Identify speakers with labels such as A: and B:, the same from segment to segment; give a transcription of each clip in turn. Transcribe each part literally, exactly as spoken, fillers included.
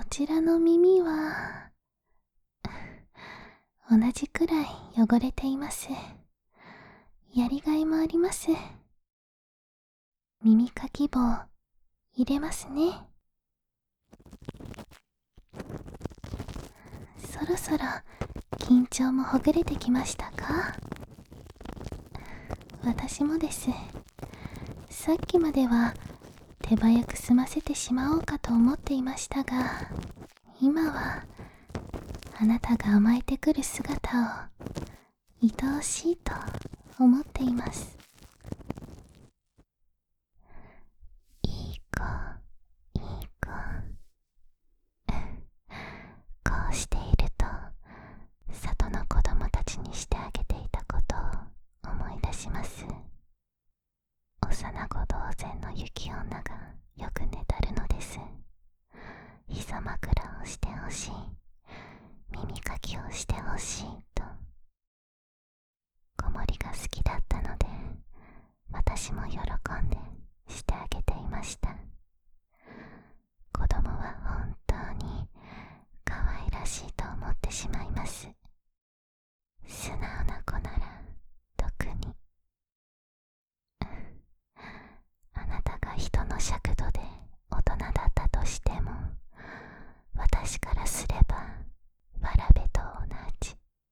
A: ちらの耳は同じくらい汚れています。やりがいもあります。耳かき棒入れますね。そろそろ緊張もほぐれてきましたか？私もです。さっきまでは手早く済ませてしまおうかと思っていましたが、今はあなたが甘えてくる姿を愛おしいと思っています。いい子、いい子。こうしていると里の子供たちにしてあげていたことを思い出します。幼子同然の雪女がよくねだるのです。膝枕をしてほしい、耳かきをしてほしいと。子守が好きだったので、私も喜んでしてあげていました。子供は本当に可愛らしいと思ってしまいます。素直な子なら特に。あなたが人の尺度で大人だったとしても、私からすればわらべと同じ。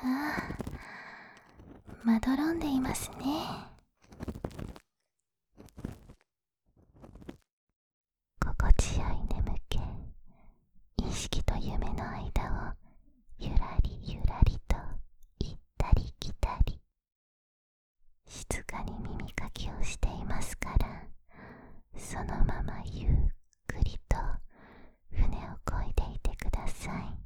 A: ああ、まどろんでいますね。心地よい眠気、意識と夢の間をゆらりゆらりと行ったり来たり、静かに耳かきをしていますから、そのままゆっくりと船を漕いでいてください。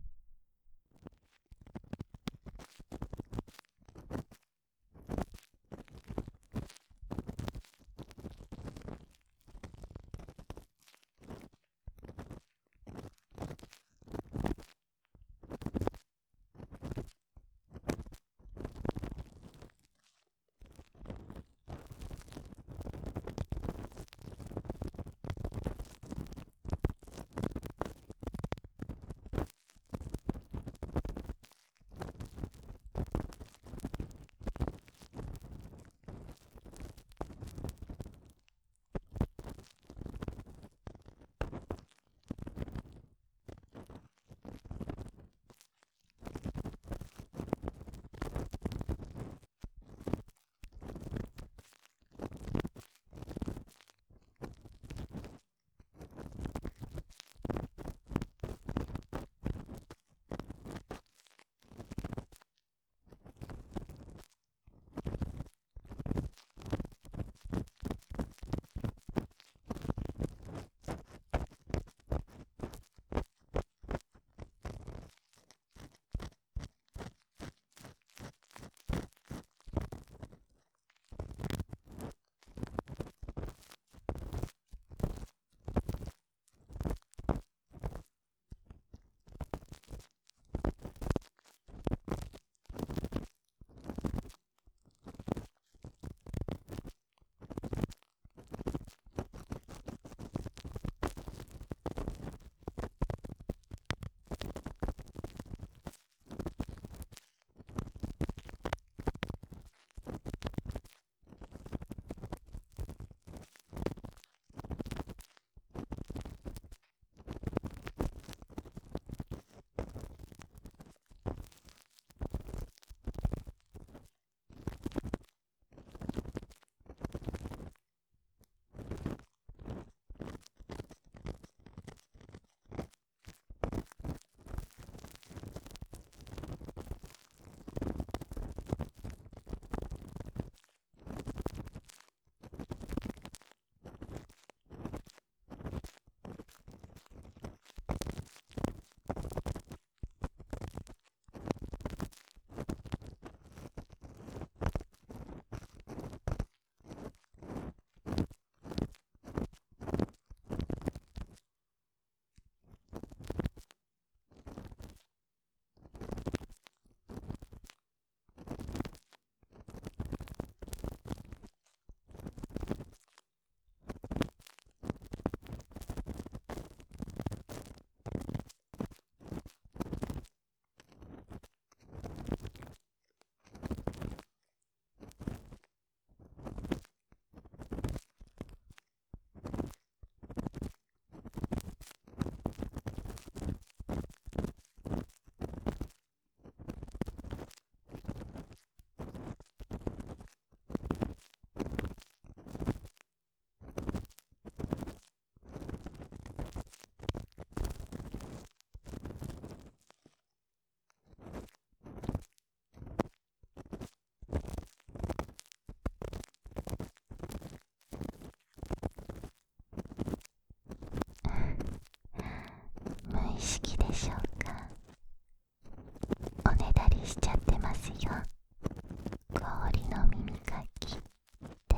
A: 無意識でしょうか。おねだりしちゃってますよ。氷の耳かきって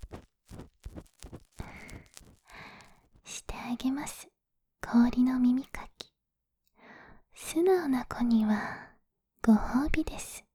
A: してあげます。氷の耳かき、素直な子にはご褒美です。